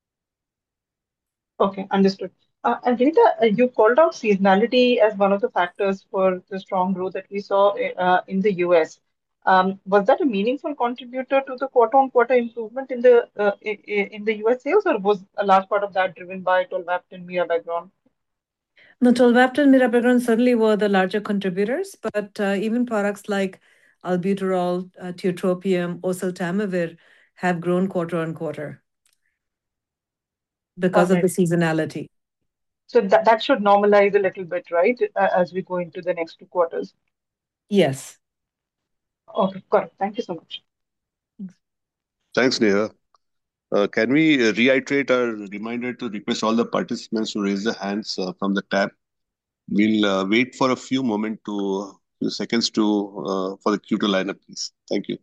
Okay, understood. Uh, and Vinita, uh, you called out seasonality as one of the factors for the strong growth that we saw uh, in the U S. Um, was that a meaningful contributor to the quarter-on-quarter improvement in the uh, i- i- in the U S sales, or was a large part of that driven by tolvaptan, mirabegron? No, tolvaptan, mirabegron certainly were the larger contributors, but uh, even products like albuterol, uh, tiotropium, oseltamivir have grown quarter on quarter because of Okay. the seasonality. So that that should normalize a little bit, right, uh, as we go into the next two quarters. Yes. Okay, got it. Thank you so much. Thanks, Neha. Uh, can we uh, reiterate our reminder to request all the participants to raise their hands uh, from the tab? We'll uh, wait for a few moments to few seconds to uh, for the queue to line up, please. Thank you.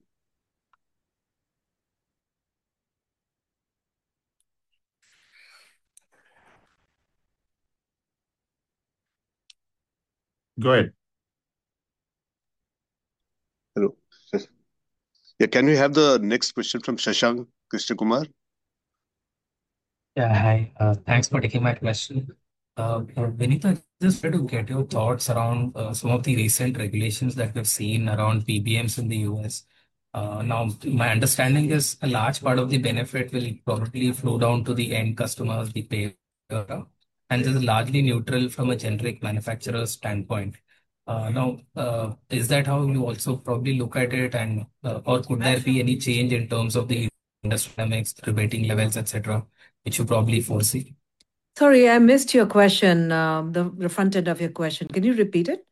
Go ahead. Hello. Yeah, can we have the next question from Shashank Krishnakumar? Yeah, hi. Uh, thanks for taking my question. Uh, uh, Vinita, just try to get your thoughts around uh, some of the recent regulations that we've seen around P B Ms in the U S. Uh, now, my understanding is a large part of the benefit will probably flow down to the end customers, the payer, and this is largely neutral from a generic manufacturer's standpoint. Uh, now, uh, is that how you also probably look at it, and uh, or could there be any change in terms of the industry dynamics, rebating levels, et cetera, which you probably foresee? Sorry, I missed your question, um, the, the front end of your question. Can you repeat it?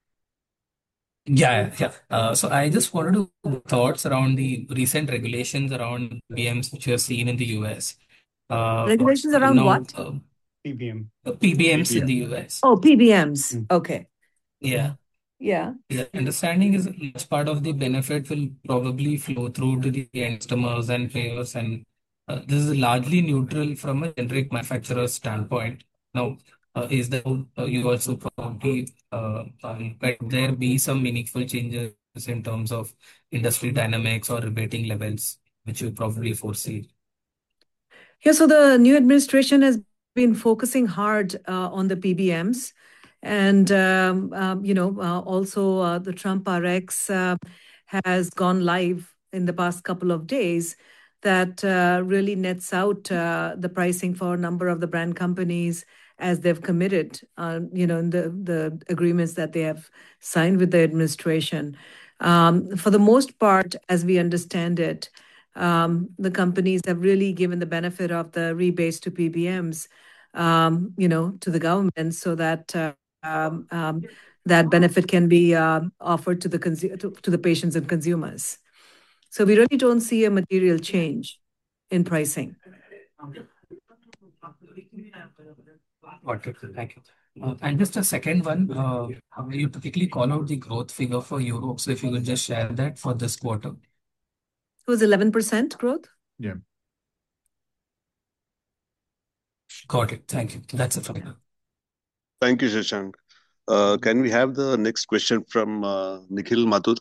Yeah, yeah. Uh, so I just wanted to thoughts around the recent regulations around P B Ms which you have seen in the U S. Uh, Regulations around now, what? uh, P B M. P B Ms in the U S. Oh, P B Ms. Mm. Okay. Yeah. Yeah. Yeah, understanding is much part of the benefit will probably flow through to the end customers and payers, and uh, this is largely neutral from a generic manufacturer's standpoint. Now, uh, is that uh, you also probably uh, um, could there be some meaningful changes in terms of industry dynamics or rebating levels, which you probably foresee? Yeah, so the new administration has been focusing hard uh, on the P B Ms. And, um, um, you know, uh, also uh, the Trump R X uh, has gone live in the past couple of days that uh, really nets out uh, the pricing for a number of the brand companies as they've committed, uh, you know, in the, the agreements that they have signed with the administration. Um, for the most part, as we understand it, um, the companies have really given the benefit of the rebates to P B Ms, um, you know, to the government so that uh, um, um, that benefit can be uh, offered to the consu- to, to the patients and consumers. So we really don't see a material change in pricing. Got it. Thank you. Uh, and just a second one, uh, how you typically call out the growth figure for Europe. So if you could just share that for this quarter. It was eleven percent growth. Yeah. Got it. Thank you. That's it from me. Thank you, Shashank. Uh, can we have the next question from uh, Nikhil Mathur?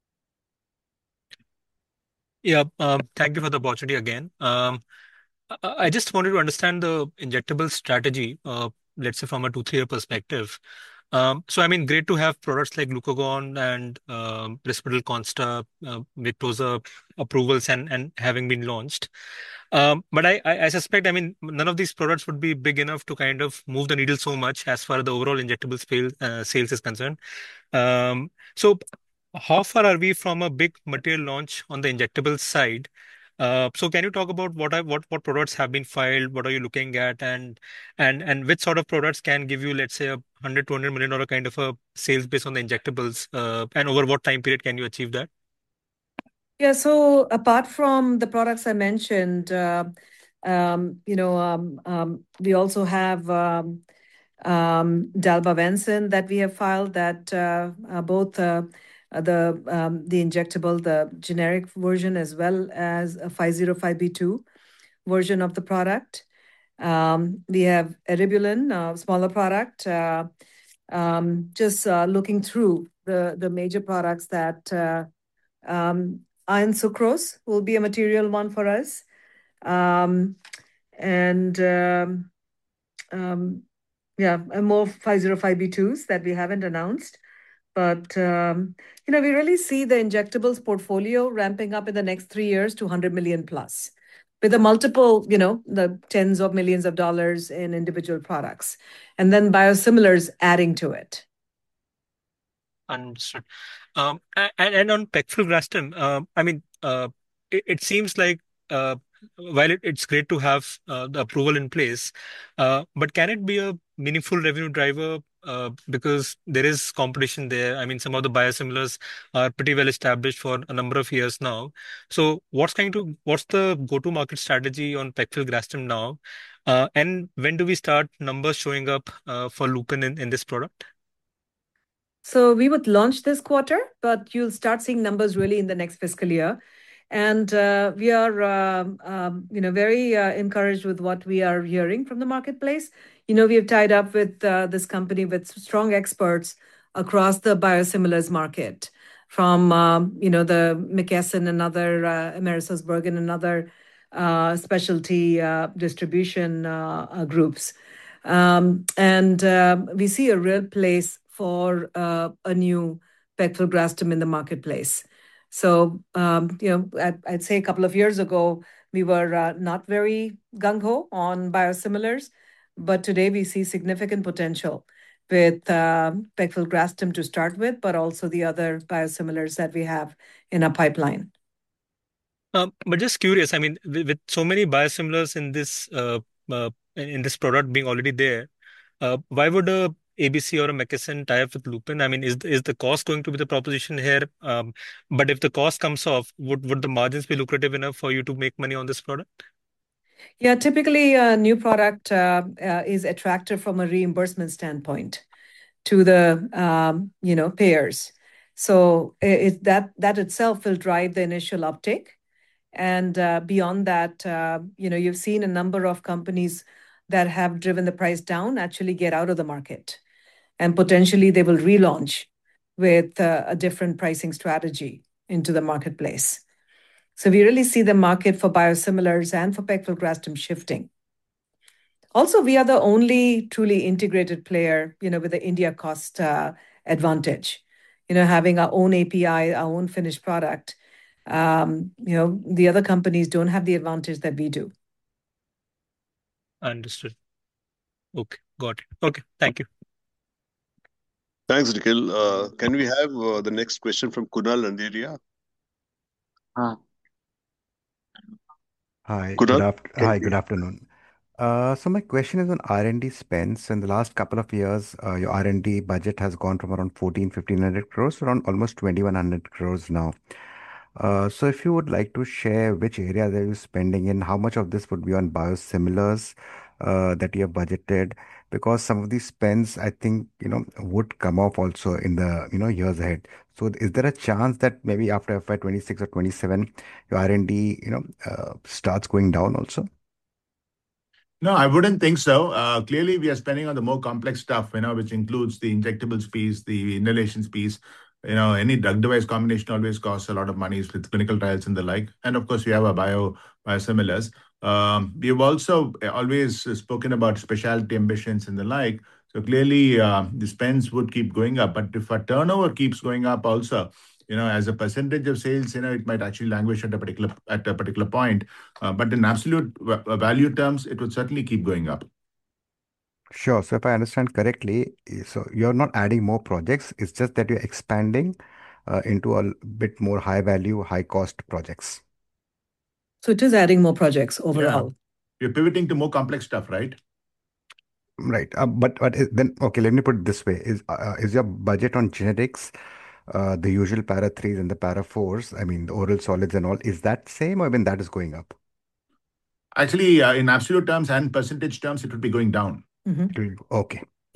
Yeah, um, thank you for the opportunity again. Um, I I just wanted to understand the injectable strategy, uh, let's say from a two, three-year perspective. Um, so, I mean, great to have products like Glucagon and um, Risperdal Consta, uh, Victoza approvals and, and having been launched. Um, but I, I, I suspect, I mean, none of these products would be big enough to kind of move the needle so much as far as the overall injectable sale, uh, sales is concerned. Um, so, how far are we from a big material launch on the injectable side? Uh, so can you talk about what are, what what products have been filed? What are you looking at, and and and which sort of products can give you, let's say, a hundred, two hundred million dollar kind of a sales based on the injectables, uh, and over what time period can you achieve that? Yeah, so apart from the products I mentioned, uh, um, you know, um, um, we also have um, um, Dalbavancin that we have filed that uh, uh, both uh, uh, the um, the injectable, the generic version, as well as a five oh five B two version of the product. Um, we have eribulin, a smaller product. Uh, um, just uh, looking through the, the major products that uh, um, iron sucrose will be a material one for us. Um, and um, um, yeah, and more five oh five B twos that we haven't announced. But um, you know, we really see the injectables portfolio ramping up in the next three years to one hundred million plus, with the multiple, you know, the tens of millions of dollars in individual products, and then biosimilars adding to it. Understood. Um, a- and, and on pegfilgrastim, um, I mean, uh, it, it seems like uh, while it, it's great to have uh, the approval in place, uh, but can it be a meaningful revenue driver? Uh, because there is competition there. I mean, some of the biosimilars are pretty well established for a number of years now. So, what's going to what's the go-to-market strategy on pegfilgrastim now? Uh, and when do we start numbers showing up uh, for Lupin in, in this product? So we would launch this quarter, but you'll start seeing numbers really in the next fiscal year. And uh, we are, um, um, you know, very uh, encouraged with what we are hearing from the marketplace. You know, we have tied up with uh, this company with strong experts across the biosimilars market, from um, you know the McKesson and other uh, AmerisourceBergen and other uh, specialty uh, distribution uh, uh, groups, um, and uh, we see a real place for uh, a new pegfilgrastim in the marketplace. So, um, you know, I'd, I'd say a couple of years ago, we were uh, not very gung-ho on biosimilars, but today we see significant potential with uh, pegfilgrastim to start with, but also the other biosimilars that we have in our pipeline. Um, but just curious, I mean, with, with so many biosimilars in this uh, uh, in this product being already there, uh, why would a A B C or a McKesson tie up with Lupin? I mean, is is the cost going to be the proposition here? Um, but if the cost comes off, would would the margins be lucrative enough for you to make money on this product? Yeah, typically a new product uh, uh, is attractive from a reimbursement standpoint to the um, you know payers. So it, that that itself will drive the initial uptake. And uh, beyond that, uh, you know, you've seen a number of companies that have driven the price down actually get out of the market, and potentially they will relaunch with uh, a different pricing strategy into the marketplace. So we really see the market for biosimilars and for pegfilgrastim shifting. Also, we are the only truly integrated player, you know, with the India cost uh, advantage, you know, having our own A P I, our own finished product. Um, you know, the other companies don't have the advantage that we do. Understood. Okay, got it. Okay, thank you. Thanks, Nikhil. Uh, can we have uh, the next question from Kunal Andheriya? Uh, Hi, Kunal, good aft can hi, you? good afternoon. Uh, so my question is on R and D spends. In the last couple of years, uh, your R and D budget has gone from around fourteen, fifteen hundred crores to around almost twenty-one hundred crores now. Uh, so if you would like to share which areas are you spending in, how much of this would be on biosimilars uh, that you have budgeted? Because some of these spends, I think, you know, would come off also in the, you know, years ahead. So is there a chance that maybe after F Y twenty-six or twenty-seven, your R and D, you know, uh, starts going down also? No, I wouldn't think so. Uh, clearly, we are spending on the more complex stuff, you know, which includes the injectables piece, the inhalations piece. You know, any drug device combination always costs a lot of money with clinical trials and the like. And of course, we have our bio biosimilars. Um, we've also always spoken about specialty ambitions and the like. So clearly, uh, the spends would keep going up. But if our turnover keeps going up also, you know, as a percentage of sales, you know, it might actually languish at a particular at a particular point. Uh, but in absolute v- value terms, it would certainly keep going up. Sure. So if I understand correctly, i- so you're not adding more projects. It's just that you're expanding uh, into a l- bit more high value, high cost projects. So it is adding more projects Yeah, overall. we're pivoting to more complex stuff, right? Right. Uh, but but is- then, okay, let me put it this way. Is uh, is your budget on generics, uh, the usual para threes and the para fours, I mean, the oral solids and all, is that same or even that is going up? Actually, uh, in absolute terms and percentage terms, it would be going down. Mhm. It will- Okay.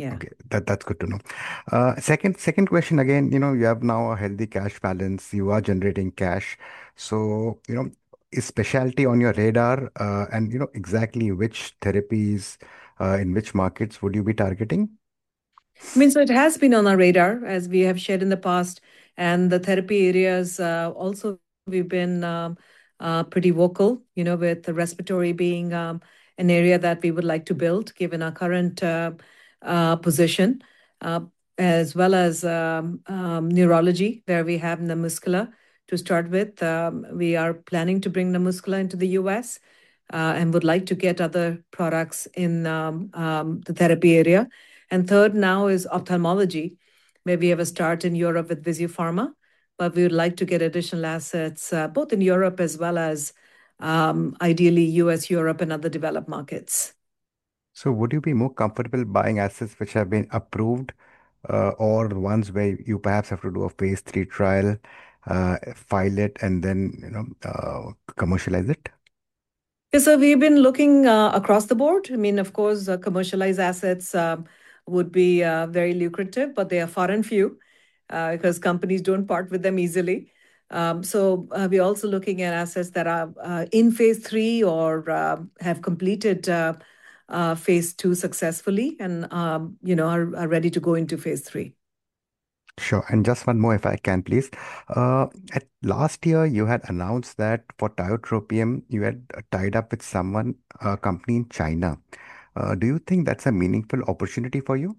Yeah. Okay, that that's good to know. Uh, second second question again, you know, you have now a healthy cash balance. You are generating cash, so you know, is specialty on your radar? Uh, and you know exactly which therapies, uh, in which markets would you be targeting? I mean, so it has been on our radar as we have shared in the past, and the therapy areas uh, also we've been um, uh, pretty vocal, you know, with the respiratory being um, an area that we would like to build given our current uh, uh, position, uh, as well as um, um, neurology, where we have Namuscula to start with. Um, we are planning to bring Namuscula into the U S uh, and would like to get other products in um, um, the therapy area. And third now is ophthalmology, where we have a start in Europe with Visiopharma, but we would like to get additional assets uh, both in Europe as well as um, ideally U S, Europe, and other developed markets. So would you be more comfortable buying assets which have been approved, uh, or ones where you perhaps have to do a phase three trial, uh, file it, and then you know uh, commercialize it? Yeah, so we've been looking uh, across the board. I mean, of course, uh, commercialized assets um, would be uh, very lucrative, but they are far and few uh, because companies don't part with them easily. Um, so uh, we're also looking at assets that are uh, in phase three or uh, have completed uh, uh, phase two successfully and um, you know are, are ready to go into phase three. Sure. And just one more, if I can, please. Uh, at last year, you had announced that for tiotropium, you had uh, tied up with someone, a company in China. Uh, do you think that's a meaningful opportunity for you?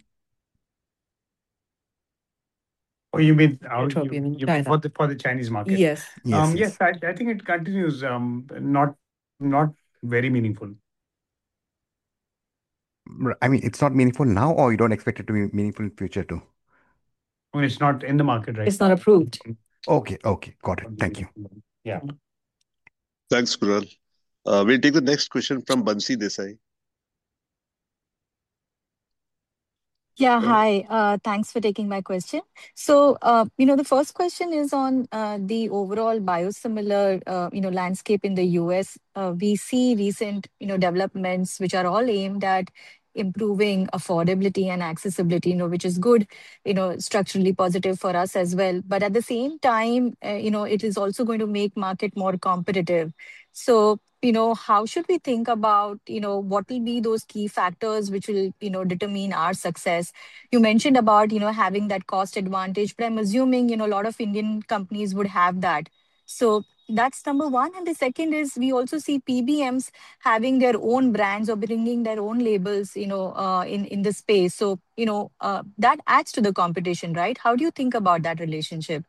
Oh, you mean how you, Tiotropium in you China. for the for the Chinese market? Yes. Yes, Um, yes, yes. I, I think it continues. Um, not not very meaningful. R- I mean, it's not meaningful now, or you don't expect it to be meaningful in future too? I mean, it's not in the market right It's not now. approved. Okay, okay, got it. Thank you. Yeah. Thanks, Kunal. Uh, we'll take the next question from Bansi Desai. Yeah, Go ahead. hi. Uh, thanks for taking my question. So, uh, you know, the first question is on uh, the overall biosimilar, uh, you know, landscape in the U S. Uh, we see recent, you know, developments which are all aimed at improving affordability and accessibility, you know, which is good, you know, structurally positive for us as well. But at the same time, uh, you know, it is also going to make market more competitive. So, you know, how should we think about, you know, what will be those key factors which will, you know, determine our success? You mentioned about, you know, having that cost advantage, but I'm assuming, you know, a lot of Indian companies would have that. So that's number one. And the second is we also see P B Ms having their own brands or bringing their own labels, you know, uh, in, in the space. So, you know, uh, that adds to the competition, right? How do you think about that relationship?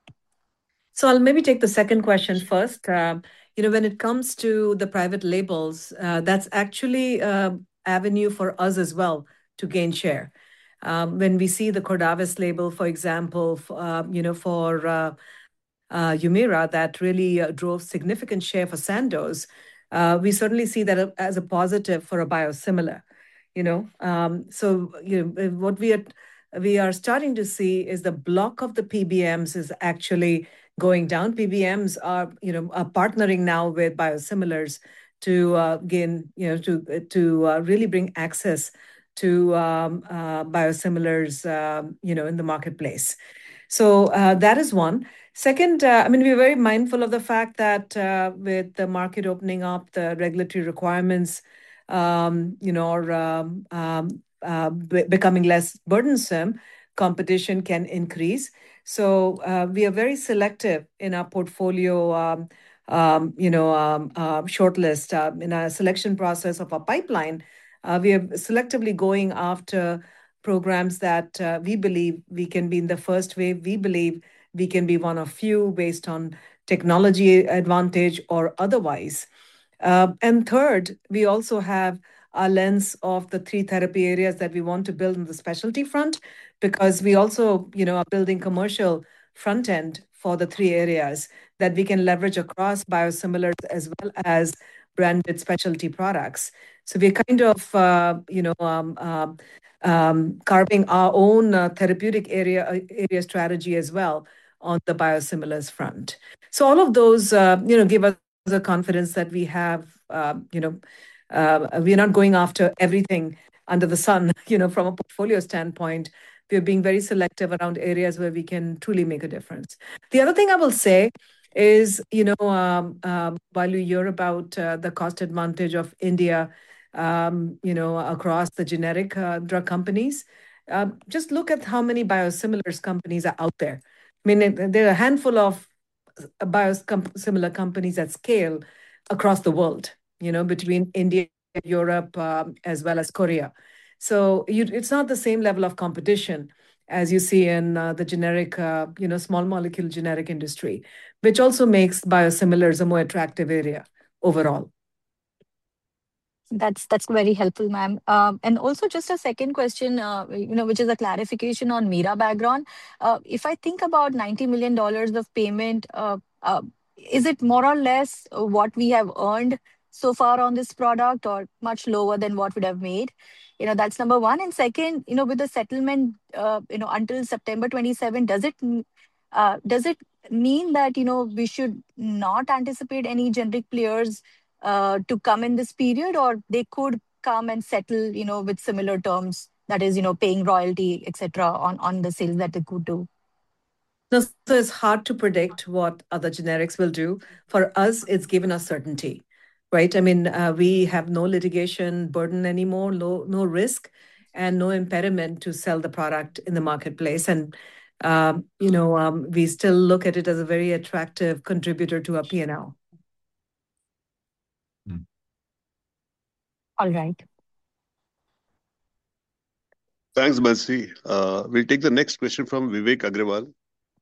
So I'll maybe take the second question first. Um, you know, when it comes to the private labels, uh, that's actually an avenue for us as well to gain share. Um, when we see the Cordavis label, for example, f- uh, you know, for uh, uh, Humira, that really uh, drove significant share for Sandoz, uh, we certainly see that a- as a positive for a biosimilar. You know, um, so you know uh, what we are we are starting to see is the block of the P B Ms is actually going down. P B Ms are, you know, are partnering now with biosimilars to uh, gain, you know, to to uh, really bring access to um, uh, biosimilars, um, you know, in the marketplace. So uh, that is one. Second, uh, I mean, we're very mindful of the fact that uh, with the market opening up, the regulatory requirements, um, you know, are um, um, uh, be- becoming less burdensome, competition can increase. So uh, we are very selective in our portfolio, um, um, you know, um, uh, shortlist uh, in our selection process of our pipeline. Uh, we are selectively going after programs that uh, we believe we can be in the first wave. We believe we can be one of few based on technology advantage or otherwise. Uh, and third, we also have a lens of the three therapy areas that we want to build in the specialty front, because we also, you know, are building commercial front end for the three areas that we can leverage across biosimilars as well as branded specialty products. So we're kind of, uh, you know, um, um, um, carving our own uh, therapeutic area uh, area strategy as well on the biosimilars front. So all of those, uh, you know, give us the confidence that we have, uh, you know, uh, we're not going after everything under the sun. You know, from a portfolio standpoint, we're being very selective around areas where we can truly make a difference. The other thing I will say is, you know, um, um, while you hear about uh, the cost advantage of India, um, you know, across the generic uh, drug companies, um, just look at how many biosimilars companies are out there. I mean, there are a handful of biosimilar companies at scale across the world, you know, between India, Europe, um, as well as Korea. So you, it's not the same level of competition as you see in uh, the generic, uh, you know, small molecule generic industry, which also makes biosimilars a more attractive area overall. That's that's very helpful, ma'am. Um, and also just a second question, uh, you know, which is a clarification on Mirabegron. Uh, if I think about ninety million dollars of payment, uh, uh, is it more or less what we have earned so far on this product, or much lower than what we'd have made? You know, that's number one. And second, you know, with the settlement, uh, you know, until September twenty-seven, does it uh, does it mean that, you know, we should not anticipate any generic players uh, to come in this period, or they could come and settle, you know, with similar terms, that is, you know, paying royalty, et cetera, on, on the sales that they could do? No, so it's hard to predict what other generics will do. For us, it's given us certainty, right? I mean, uh, we have no litigation burden anymore, no, no risk, and no impediment to sell the product in the marketplace. And, um, you know, um, we still look at it as a very attractive contributor to our P and L. All right. Thanks, Bansi. Uh, we'll take the next question from Vivek Agrawal.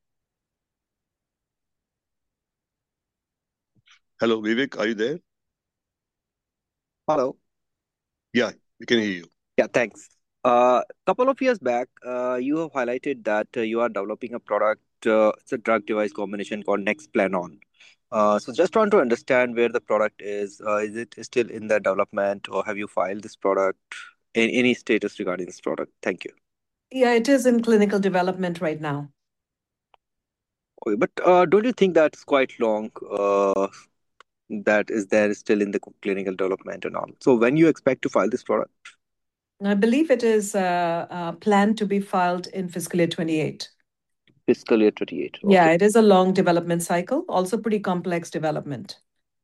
Hello, Vivek, are you there? Hello. Yeah, we can hear you. Yeah, thanks. A uh, couple of years back, uh, you have highlighted that uh, you are developing a product, uh, it's a drug device combination called Nexplanon. Uh, so just want to understand where the product is. Uh, is it still in the development, or have you filed this product? Any, any status regarding this product? Thank you. Yeah, it is in clinical development right now. Okay, but uh, don't you think that's quite long? Uh, that is there still in the clinical development and all. So when you expect to file this product? I believe it is uh, uh, planned to be filed in fiscal year twenty-eight. Fiscal year twenty-eight. Okay. Yeah, it is a long development cycle, also pretty complex development.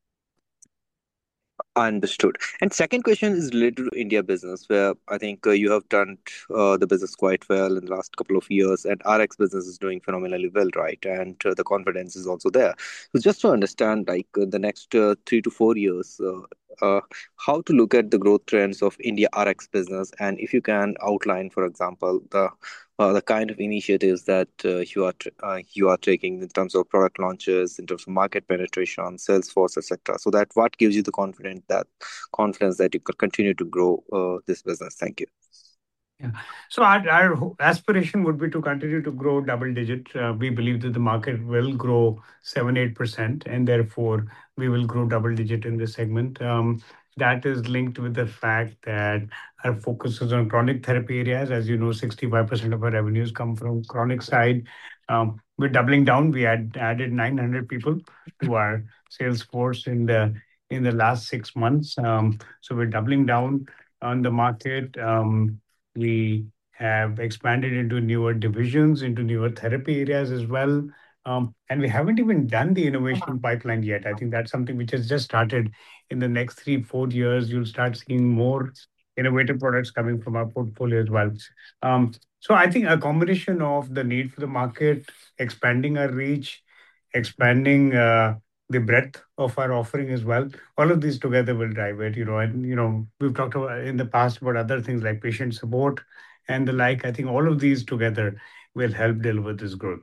Understood. And second question is related to India business, where I think uh, you have done uh, the business quite well in the last couple of years, and R X business is doing phenomenally well, right? And uh, the confidence is also there. So just to understand, like uh, the next uh, three to four years, uh, uh, how to look at the growth trends of India R X business, and if you can outline, for example, the uh, the kind of initiatives that uh, you are uh, you are taking in terms of product launches, in terms of market penetration, sales force, et cetera. So that what gives you the confidence that confidence that you could continue to grow uh, this business. Thank you. Yeah. So our, our aspiration would be to continue to grow double digit. Uh, we believe that the market will grow seven, eight percent, and therefore we will grow double digit in this segment. Um, that is linked with the fact that our focus is on chronic therapy areas. As you know, sixty-five percent of our revenues come from chronic side. Um, we're doubling down. We had added nine hundred people to our sales force in the in the last six months. Um, so we're doubling down on the market. Um, We have expanded into newer divisions, into newer therapy areas as well. Um, and we haven't even done the innovation pipeline yet. I think that's something which has just started. In the next three, four years, you'll start seeing more innovative products coming from our portfolio as well. Um, so I think a combination of the need for the market, expanding our reach, expanding uh, the breadth of our offering as well. All of these together will drive it, you know, and, you know, we've talked about in the past about other things like patient support and the like. I think all of these together will help deliver this growth.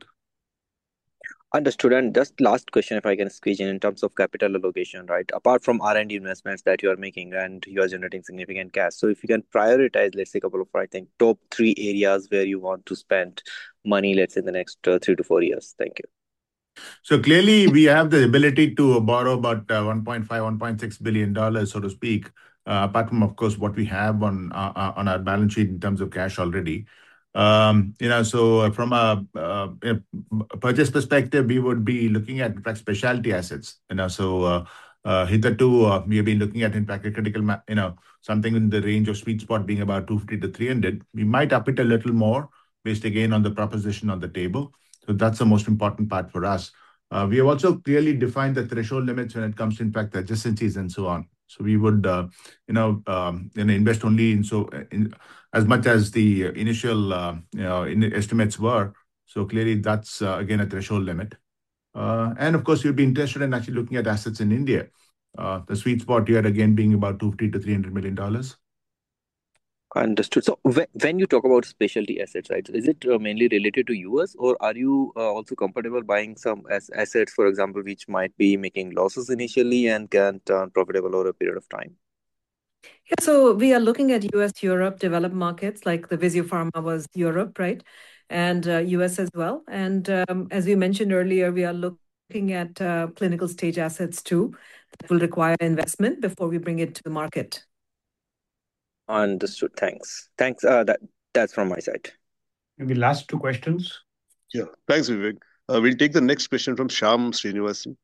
Understood. And just last question, if I can squeeze in, in terms of capital allocation, right? Apart from R and D investments that you are making and you are generating significant cash. So if you can prioritize, let's say, a couple of, I think, top three areas where you want to spend money, let's say, in the next uh, three to four years. Thank you. So clearly, we have the ability to borrow about uh, one point five, one point six billion dollars, so to speak, uh, apart from, of course, what we have on uh, on our balance sheet in terms of cash already. Um, you know, so from a, uh, a purchase perspective, we would be looking at, in fact, specialty assets. You know, so uh, Uh, hitherto, uh, we have been looking at in fact a critical, ma- you know, something in the range of sweet spot being about two fifty to three hundred. We might up it a little more based again on the proposition on the table. So that's the most important part for us. Uh, we have also clearly defined the threshold limits when it comes to, in fact, adjacencies and so on. So we would, uh, you know, um, you know, invest only in so in, as much as the initial, uh, you know, in estimates were. So clearly, that's uh, again a threshold limit. Uh, and of course, you'd be interested in actually looking at assets in India. Uh, the sweet spot here again being about two fifty to three hundred million dollars. Understood. So when, when you talk about specialty assets, right, is it uh, mainly related to U S, or are you uh, also comfortable buying some as assets, for example, which might be making losses initially and can turn profitable over a period of time? Yeah, so we are looking at U S, Europe, developed markets like the Visiopharma was Europe, right? And uh, U S as well. And um, as we mentioned earlier, we are looking at uh, clinical stage assets too that will require investment before we bring it to the market. Understood. Thanks. Thanks. Uh, that that's from my side. Maybe last two questions. Yeah, thanks, Vivek. Uh, we'll take the next question from Shyam Srinivasan.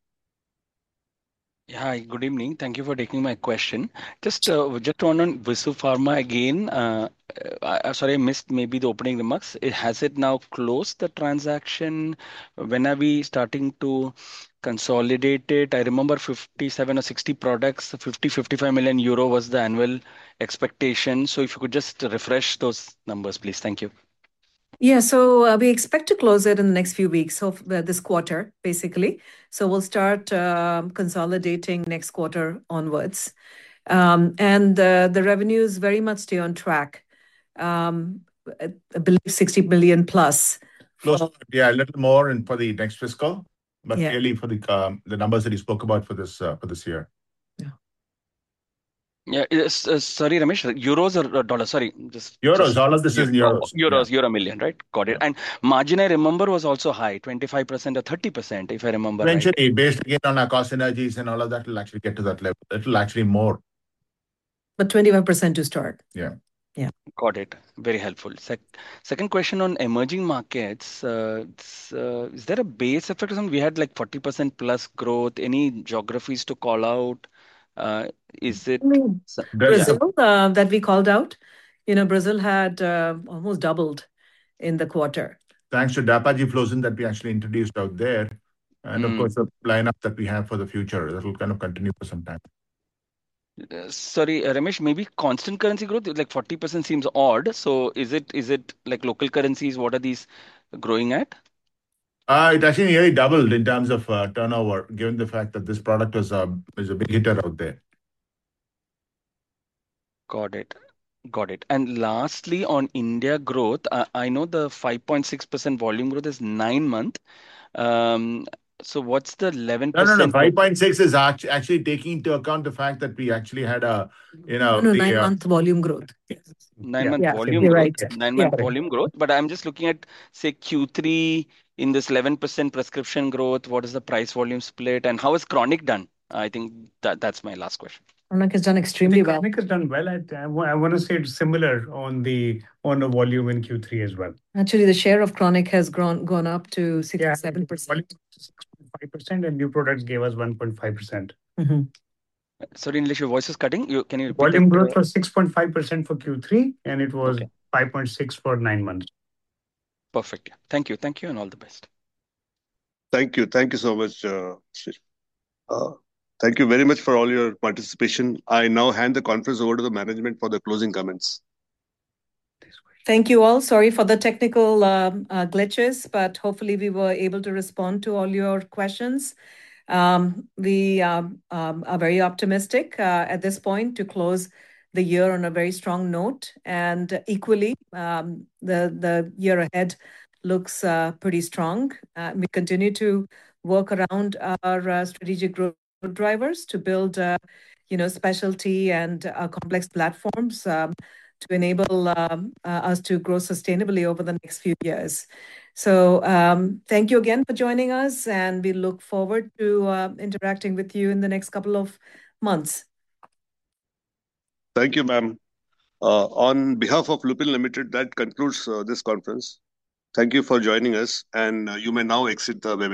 Hi, good evening. Thank you for taking my question. Just uh, just one on Visiopharma again. Uh, I, sorry, I missed maybe the opening remarks. It, has it now closed the transaction? When are we starting to consolidate it? I remember fifty-seven or sixty products, fifty, fifty-five million euro was the annual expectation. So if you could just refresh those numbers, please. Thank you. Yeah, so uh, we expect to close it in the next few weeks of uh, this quarter, basically. So we'll start uh, consolidating next quarter onwards. Um, and uh, the revenues very much stay on track. Um, I believe sixty million plus. Close, for- yeah, a little more in for the next fiscal, but Yeah. clearly for the um, the numbers that you spoke about for this uh, for this year. Yeah, it's, uh, sorry, Ramesh, euros or uh, dollars? Sorry, just Euros, just- all of this is in Eu- euros. Euros, euro million, right? Got it. And margin, I remember, was also high, twenty-five percent or thirty percent, if I remember right. Eventually, based again on our cost synergies and all of that, will actually get to that level. It will actually more. But twenty-five percent to start. Yeah. Yeah. Got it. Very helpful. Sec second question on emerging markets. Uh, it's, uh, is there a base effect or something? We had like forty percent plus growth. Any geographies to call out? Uh, is it? so- yeah. Brazil uh, that we called out, you know, Brazil had uh, almost doubled in the quarter. Thanks to Dapaji Flosin that we actually introduced out there. And of Mm. course, the lineup that we have for the future that will kind of continue for some time. Uh, sorry, uh, Ramesh, maybe constant currency growth, like forty percent seems odd. So is it is it like local currencies? What are these growing at? Uh, it actually nearly doubled in terms of uh, turnover, given the fact that this product was a, was a big hitter out there. Got it. Got it. And lastly, on India growth, I, I know the five point six percent volume growth is nine month. Um, so what's the eleven No, no, percent? no. five point six is act- actually taking into account the fact that we actually had a, you know, No, the, nine uh, month volume growth. Nine Yeah. month Yeah, volume you're growth, right. nine Yeah. month volume growth. But I'm just looking at, say, Q three in this eleven percent prescription growth. What is the price volume split and how is chronic done? I think that that's my last question. Ronak has done I extremely think well. Chronic has done well. I, I, wa- I want to say it's similar on the on the volume in Q three as well. Actually, the share of chronic has grown gone up to Yeah, sixty-seven percent. volume six point five percent and new products gave us one point five percent. Mm-hmm. Sorry, Nilesh, your voice is cutting. You can you repeat Volume that? growth was six point five percent for Q three and it was Okay. five point six for nine months. Perfect. Yeah. Thank you. Thank you and all the best. Thank you. Thank you so much, uh, Sri. Uh, thank you very much for all your participation. I now hand the conference over to the management for the closing comments. Thank you all. Sorry for the technical um, uh, glitches, but hopefully we were able to respond to all your questions. Um, we um, um, are very optimistic uh, at this point to close the year on a very strong note, and equally, um, the the year ahead looks uh, pretty strong. Uh, we continue to work around our uh, strategic growth drivers to build, uh, you know, specialty and uh, complex platforms um, to enable um, uh, us to grow sustainably over the next few years. So um, thank you again for joining us, and we look forward to uh, interacting with you in the next couple of months. Thank you, ma'am. Uh, on behalf of Lupin Limited, that concludes uh, this conference. Thank you for joining us, and uh, you may now exit the webinar.